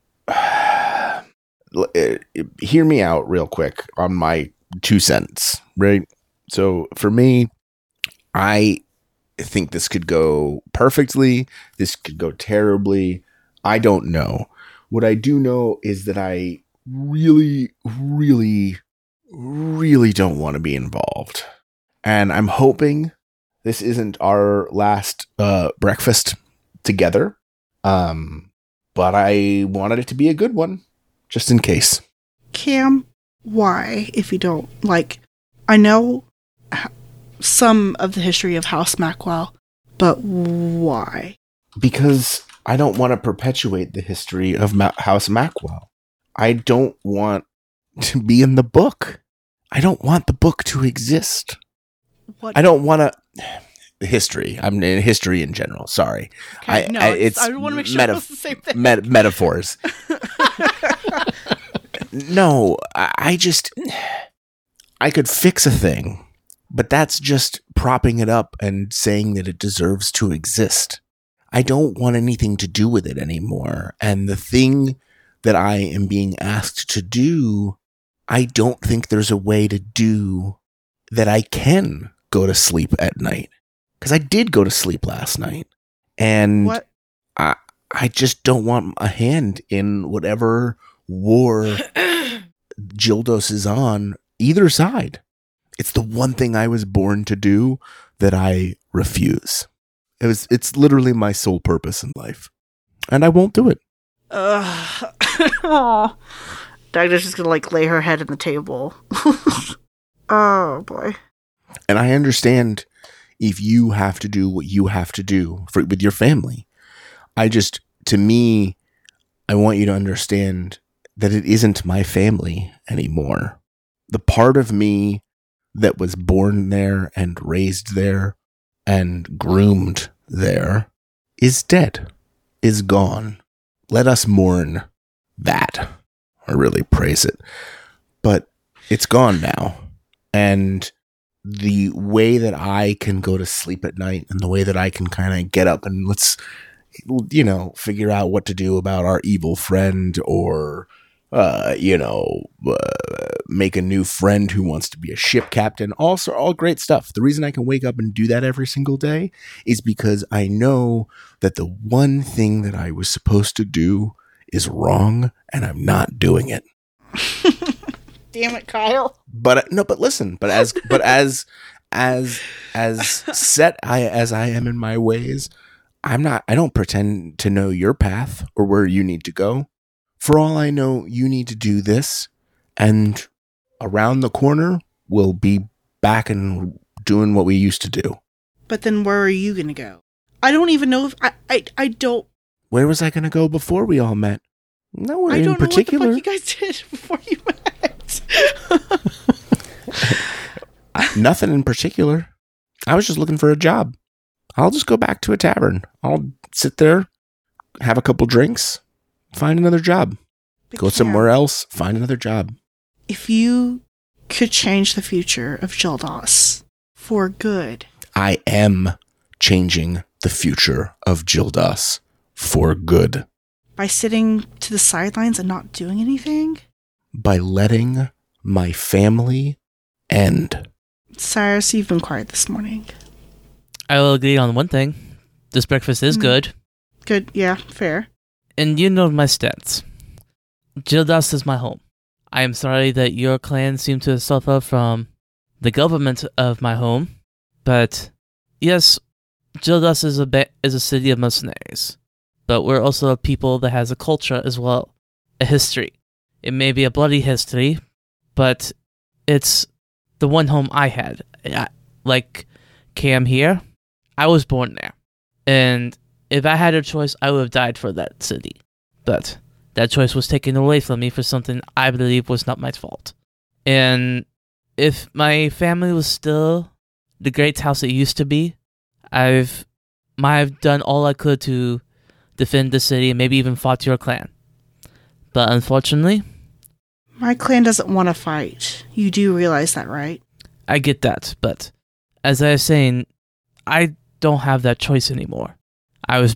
hear me out real quick on my 2 cents, right? So, for me, I think this could go perfectly. This could go terribly. I don't know. What I do know is that I really, really, really don't want to be involved. And I'm hoping this isn't our last breakfast together. But I wanted it to be a good one, just in case. Cam, why, if you don't, I know some of the history of House Macwell, but why? Because I don't want to perpetuate the history of House Macwell. I don't want to be in the book. I don't want the book to exist. What? I don't want to... History. I'm in history in general. Sorry. Okay, I want to make sure it's the same thing. Metaphors. No, I could fix a thing, but that's just propping it up and saying that it deserves to exist. I don't want anything to do with it anymore. And the thing that I am being asked to do, I don't think there's a way to do that I can go to sleep at night. Because I did go to sleep last night. And What? I just don't want a hand in whatever war Gildos is on either side. It's the one thing I was born to do that I refuse. It's literally my sole purpose in life. And I won't do it. Dagna's just gonna lay her head in the table. Oh boy. And I understand if you have to do what you have to do with your family. To me, I want you to understand that it isn't my family anymore. The part of me that was born there and raised there and groomed there is dead, is gone. Let us mourn that. or really praise it. But it's gone now. And the way that I can go to sleep at night and the way that I can kind of get up and let's, figure out what to do about our evil friend or, make a new friend who wants to be a ship captain. Also, all great stuff. The reason I can wake up and do that every single day is because I know that the one thing that I was supposed to do is wrong and I'm not doing it. Damn it, Kyle. But listen, as set as I am in my ways, I don't pretend to know your path or where you need to go. For all I know, you need to do this, and around the corner, we'll be back and doing what we used to do. But then where are you going to go? I don't even know if I don't. Where was I going to go before we all met? Nowhere in particular. I don't know what the fuck you guys did before you met. Nothing in particular. I was just looking for a job. I'll just go back to a tavern. I'll sit there, have a couple drinks, find another job. Go somewhere else, find another job. If you could change the future of Gildas for good. I am changing the future of Gildas for good. By sitting to the sidelines and not doing anything? By letting my family end. Cyrus, you've been quiet this morning. I will agree on one thing. This breakfast is good. Good, yeah, fair. And you know my stats. Gildas is my home. I am sorry that your clan seemed to suffer from the government of my home, but yes, Gildas is a city of mercenaries. But we're also a people that has a culture as well, a history. It may be a bloody history, but it's the one home I had. Like Cam here, I was born there. And if I had a choice, I would have died for that city. But that choice was taken away from me for something I believe was not my fault. And if my family was still the great house it used to be, I might have done all I could to defend the city and maybe even fought your clan. But unfortunately... My clan doesn't want to fight. You do realize that, right? I get that, but as I was saying, I don't have that choice anymore. I was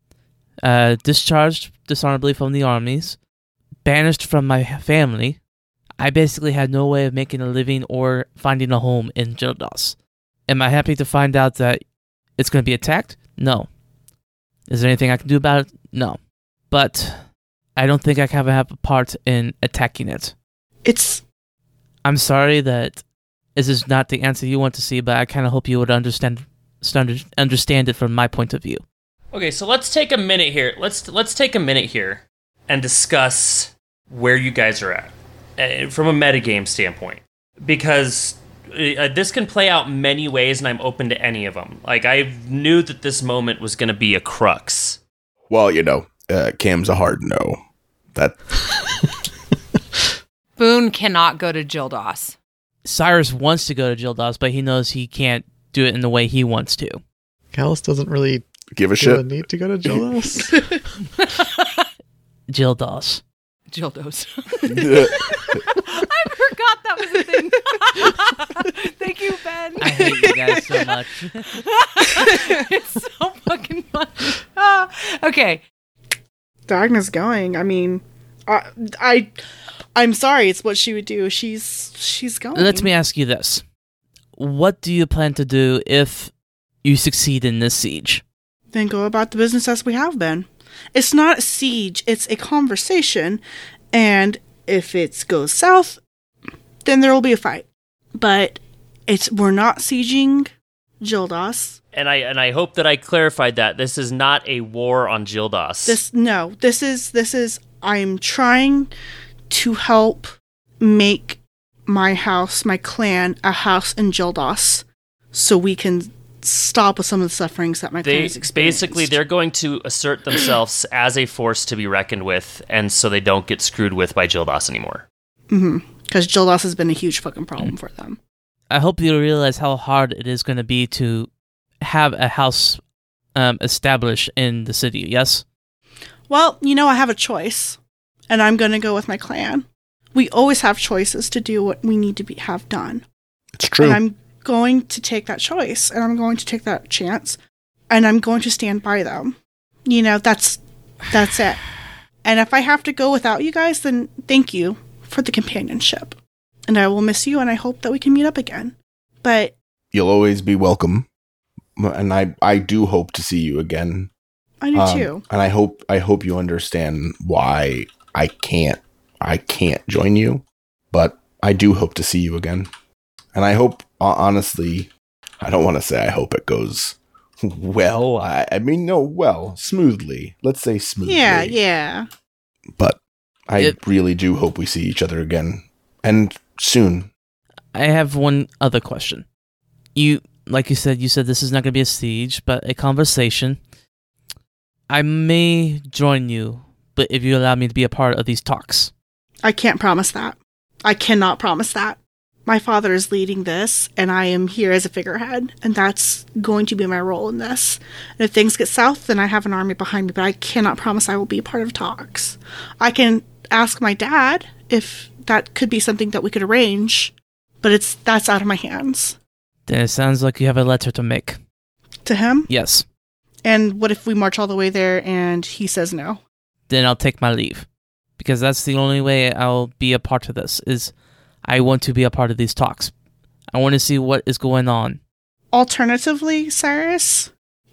discharged dishonorably from the armies, banished from my family. I basically had no way of making a living or finding a home in Gildas. Am I happy to find out that it's going to be attacked? No. Is there anything I can do about it? No. But I don't think I can have a part in attacking it. I'm sorry that this is not the answer you want to see, but I kind of hope you would understand it from my point of view. Okay, so let's take a minute here. Let's take a minute here and discuss where you guys are at from a metagame standpoint, because this can play out many ways, and I'm open to any of them. Like, I knew that this moment was going to be a crux. Well, Cam's a hard no. That Boone cannot go to Gildas. Cyrus wants to go to Gildas, but he knows he can't do it in the way he wants to. Callus doesn't really give a shit. Need to go to Gildas. Gildas. Gildos. I forgot that was a thing. Thank you, Ben. I hate you guys so much. It's so fucking funny. Okay. Dagna's going. I mean, I'm sorry. It's what she would do. She's going. Let me ask you this. What do you plan to do if you succeed in this siege? Then go about the business as we have been. It's not a siege, it's a conversation, and if it goes south, then there will be a fight. But we're not sieging Gildas. And I hope that I clarified that this is not a war on Gildas. This is I'm trying to help make my house, my clan, a house in Gildas, so we can stop with some of the sufferings that my clan has experienced. Basically, they're going to assert themselves as a force to be reckoned with, and so they don't get screwed with by Gildas anymore. Because Gildas has been a huge fucking problem for them. I hope you realize how hard it is going to be to have a house established in the city, yes? Well, I have a choice. and I'm going to go with my clan. We always have choices to do what we need to have done. It's true. And I'm going to take that choice, and I'm going to take that chance, and I'm going to stand by them. That's it. And if I have to go without you guys, then thank you for the companionship. And I will miss you, and I hope that we can meet up again. But you'll always be welcome. And I do hope to see you again. I do too. And I hope you understand why I can't join you, but I do hope to see you again. And I hope, honestly, I don't want to say I hope it goes well. Smoothly. Let's say smoothly. Yeah. But I really do hope we see each other again. And soon. I have one other question. Like you said this is not going to be a siege, but a conversation. I may join you, but if you allow me to be a part of these talks. I can't promise that. I cannot promise that. My father is leading this, and I am here as a figurehead, and that's going to be my role in this. And if things get south, then I have an army behind me, but I cannot promise I will be a part of talks. I can ask my dad if that could be something that we could arrange, but that's out of my hands. Then it sounds like you have a letter to make. To him? Yes. And what if we march all the way there and he says no? Then I'll take my leave. Because that's the only way I'll be a part of this, is I want to be a part of these talks. I want to see what is going on. Alternatively, Cyrus,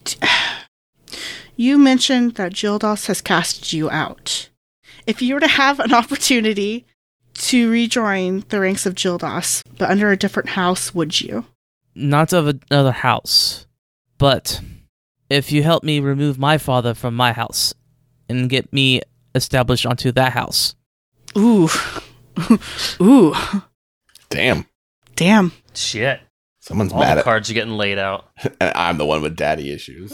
you mentioned that Gildas has casted you out. If you were to have an opportunity to rejoin the ranks of Gildas, but under a different house, would you? Not of another house, but if you help me remove my father from my house and get me established onto that house. Ooh. Ooh. Damn. Shit. Someone's All mad the at cards are getting laid out. And I'm the one with daddy issues.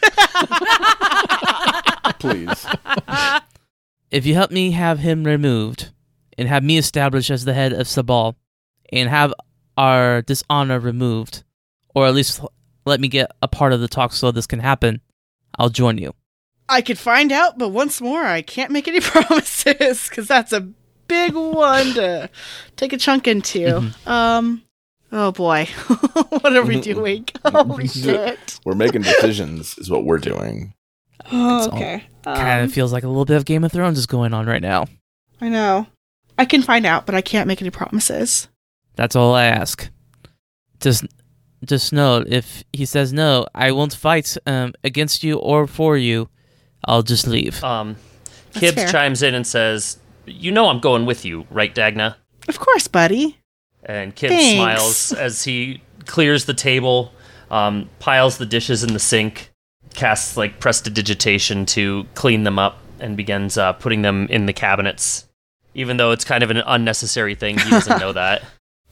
Please. If you help me have him removed and have me established as the head of Sabal and have our dishonor removed, or at least let me get a part of the talk so this can happen, I'll join you. I could find out, but once more, I can't make any promises, because that's a big one to take a chunk into. Oh boy. What are we doing? Holy shit. We're making decisions, is what we're doing. Oh, okay. Kind of feels like a little bit of Game of Thrones is going on right now. I know. I can find out, but I can't make any promises. That's all I ask. Just know, if he says no, I won't fight against you or for you. I'll just leave. Kibbs chimes in and says, "You know I'm going with you, right, Dagna?" Of course, buddy. And Kibbs smiles as he clears the table, piles the dishes in the sink, casts prestidigitation to clean them up, and begins putting them in the cabinets. Even though it's kind of an unnecessary thing, he doesn't know that.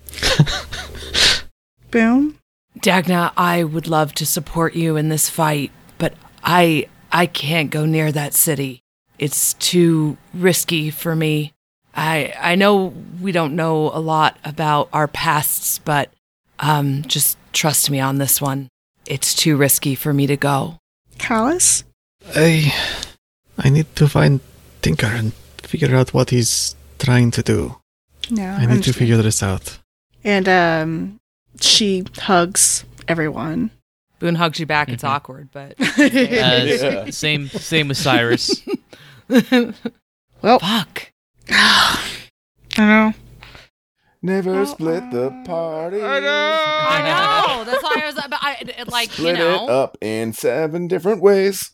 Boom. Dagna, I would love to support you in this fight, but I can't go near that city. It's too risky for me. I know we don't know a lot about our pasts, but just trust me on this one. It's too risky for me to go. Callus? I need to find Tinker and figure out what he's trying to do. No, I need to figure this out. And she hugs everyone. Boone hugs you back. It's awkward, but same with Cyrus. Well, fuck. I know. Never split the party. I know. That's why I was split it up in 7 different ways.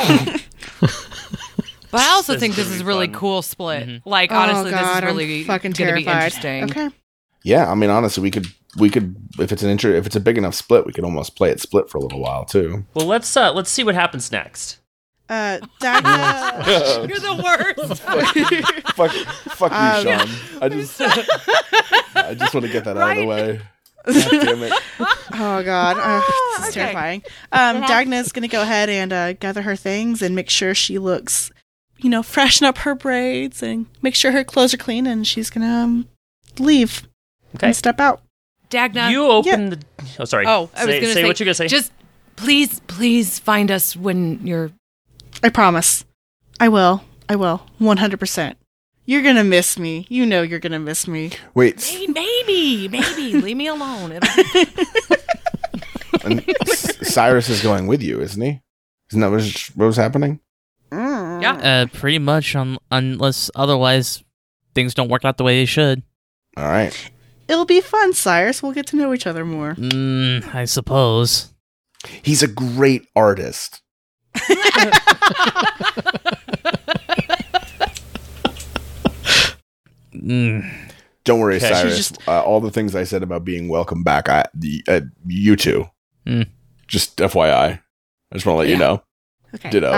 But I also think this is really cool split. Mm-hmm. Honestly, God, this is really fucking going to be terrified. interesting. Okay. Yeah, I mean, honestly, we could if it's a big enough split, we could almost play it split for a little while too. Well, let's see what happens next. Dagna. You're the worst. fuck you, Sean. I just want to get that out of the way. God damn it. Oh God, this is terrifying. Dagna's gonna go ahead and gather her things and make sure she looks, freshen up her braids and make sure her clothes are clean, and she's gonna leave and step out. Dagna, you open the. Oh, sorry. Oh, I was gonna say what you're gonna say. Just please find us when you're. I promise. I will. 100%. You're gonna miss me. You know you're gonna miss me. Wait, Maybe. Leave me alone. and Cyrus is going with you, isn't he? Isn't that what was happening? Yeah. Pretty much, unless otherwise things don't work out the way they should. All right. It'll be fun, Cyrus. We'll get to know each other more. I suppose. He's a great artist. Don't worry, Okay. Cyrus. All the things I said about being welcome back, you two. Just FYI. I just want to let you know. Okay. Ditto.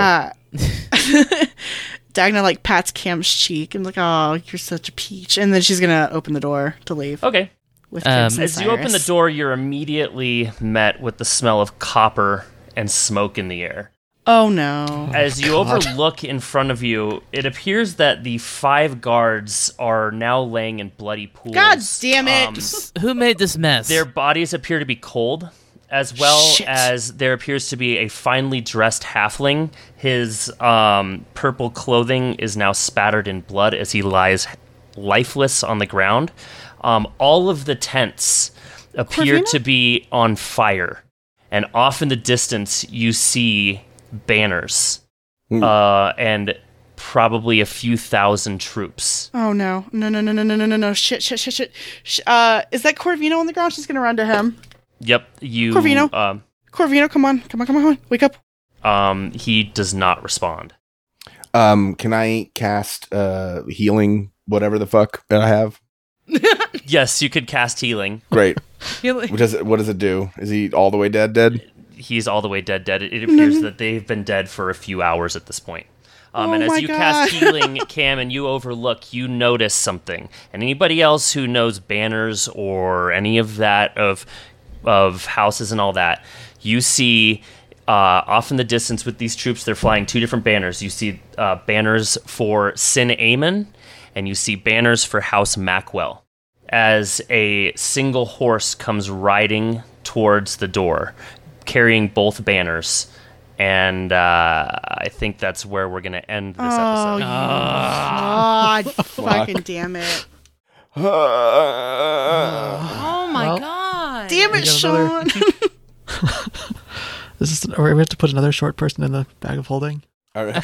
Dagna like pats Cam's cheek and like, oh, you're such a peach. And then she's gonna open the door to leave. Okay. With Kim and As you open the Cyrus. door, you're immediately met with the smell of copper and smoke in the air. Oh no. As you overlook in front of you, it appears that the 5 guards are now laying in bloody pools. God damn it. Who made this mess? Their bodies appear to be cold, as well Shit. as there appears to be a finely dressed halfling. His purple clothing is now spattered in blood as he lies lifeless on the ground. All of the tents appear Corvina? to be on fire, and off in the distance you see banners and probably a few thousand troops. Oh no. No. Shit. Is that Corvino on the ground? She's gonna run to him. Yep, you. Corvino? Corvino, come on. Wake up. He does not respond. Can I cast healing, whatever the fuck that I have? Yes, you could cast healing. Great. What does it do? Is he all the way dead? He's all the way dead. It appears that they've been dead for a few hours at this point. And as my you God. cast healing, Cam, and you overlook, you notice something. And anybody else who knows banners or any of that of houses and all that, you see off in the distance with these troops, they're flying 2 different banners. You see banners for Sin Aemon, and you see banners for House Macwell. As a single horse comes riding towards the door, carrying both banners. And I think that's where we're going to end this episode. God fucking damn it. Oh my god. Damn it, We got another- Sean. we have to put another short person in the bag of holding. All right.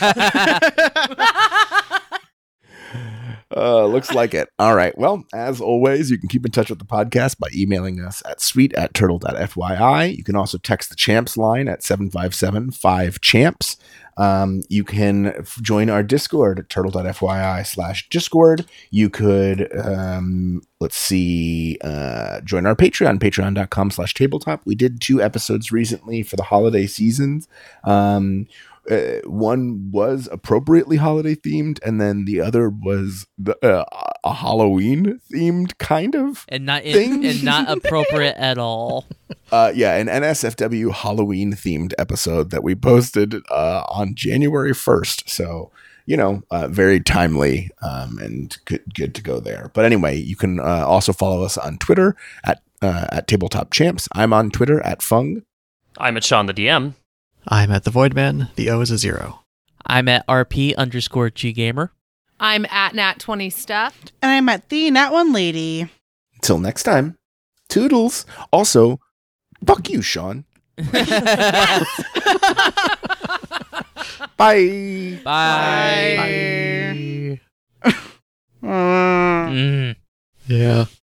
Looks like it. All right. Well, as always, you can keep in touch with the podcast by emailing us at sweet@turtle.fyi. You can also text the champs line at 757-5champs. You can join our Discord at turtle.fyi/Discord. You could, join our Patreon, patreon.com/tabletop. We did 2 episodes recently for the holiday seasons. One was appropriately holiday themed, and then the other was a Halloween themed kind of and not thing. and not appropriate at all. An NSFW Halloween themed episode that we posted on January 1st. So, very timely and good to go there. But anyway, you can also follow us on Twitter at Tabletop Champs. I'm on Twitter at Fung. I'm at Sean the DM. I'm at the Voidman. The O is a 0. I'm at RP_GGamer. I'm at Nat20Stuff. And I'm at the Nat One Lady. Until next time, toodles. Also, fuck you, Sean. Bye. Bye. Bye. Mm. Yeah.